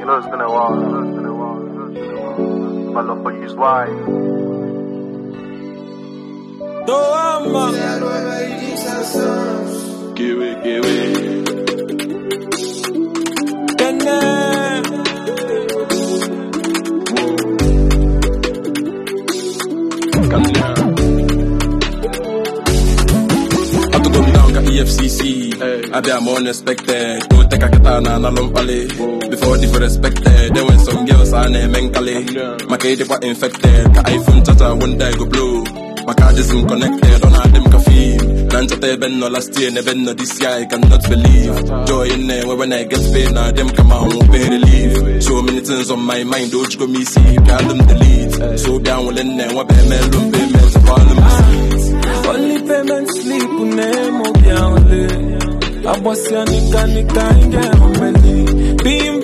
know it's been a while. My love for you is wide. Give it. I took them down, got EFCC. I be more unexpected. Don't take a katana, na lumpale. Before they for respected. Then when some girls are named Menkale. My kid were infected. Ka iPhone tata, one day go blow. My card isn't connected, on all them caffeine. Nanjate ben no last year, never no this year, I cannot believe. Joy in there, when I get paid, now them come out, won't pay relief. So many things on my mind, don't you go me see, got them delete. So down, well in there, what payment, loan payments, problem. Only payment sleep, name, or bien, I was nika, inge,